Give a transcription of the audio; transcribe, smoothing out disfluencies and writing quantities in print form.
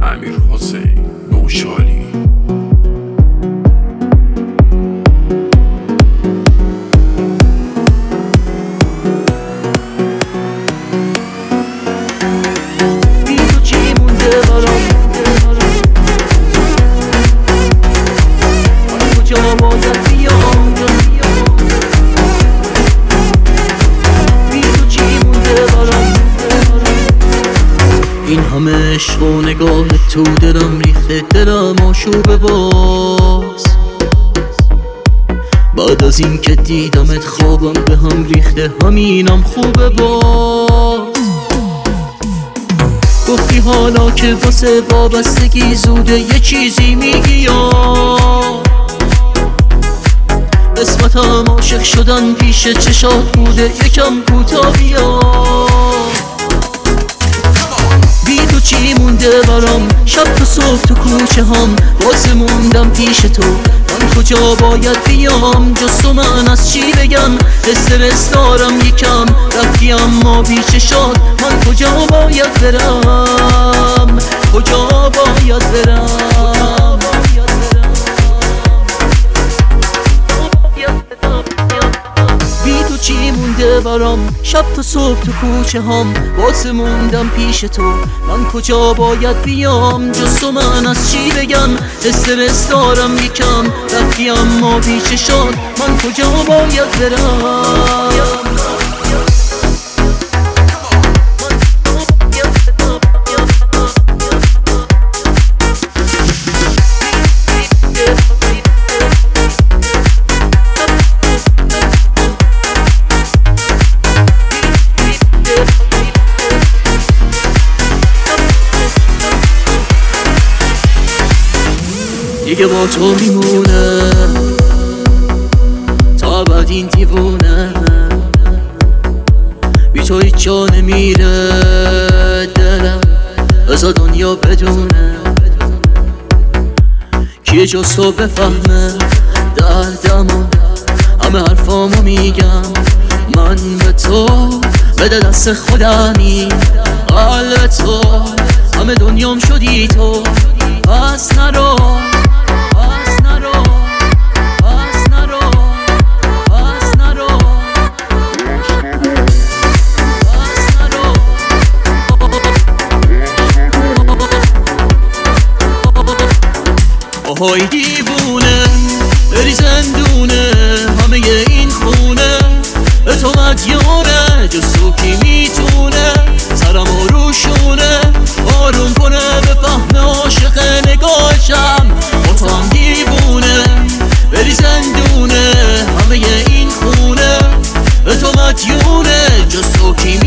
امیرحسین نوشالی. بی تو چی مونده برام، کجا بازت بیام، بی تو چی مونده برام. این همه عشق و نگاه تو دلم ریخته، دلم آشوب باز. بعد از این که دیدمت خوابم به هم ریخته، همینم خوبه باز. گفتی حالا که واسه وابستگی زوده یه چیزی میگی یا قسمتم عاشق شدن پیش چشات بوده، یکم کوتاه بیا. بی تو چی مونده برام، شب تا صبح تو کوچه هم واسه موندم پیش تو. من کجا باید بیام، جز تو من از چی بگم. استرس دارم یکم، رفتی اما پیش شاد. من کجا باید برم، کجا باید برم. بی تو چی مونده برام، شب تا صبح تو کوچه هم واسه موندم پیش تو. من کجا باید بیام، جز تو من از چی بگم. استرس دارم یکم، رفتی اما پیش شاد. من کجا باید برم. دیگه با تو میمونه تا بعد این دیوونه. بی تو هیچ جا نمیره دلم، بذار دنیا بدونه. کیه جز تو بفهمه دردمو، همه حرفامو میگم من به تو. بده دست خودمی قلب تو، همه دنیام شدی تو. پس نرو، آهای دیوونه بری زندونه، همه این خونه به تو مدیونه. جز تو کی میتونه سرم روشونه آروم کنه، به فهم عاشق نگاهشم. با تو هم دیوونه بری زندونه، همه این خونه به تو مدیونه. جز تو کی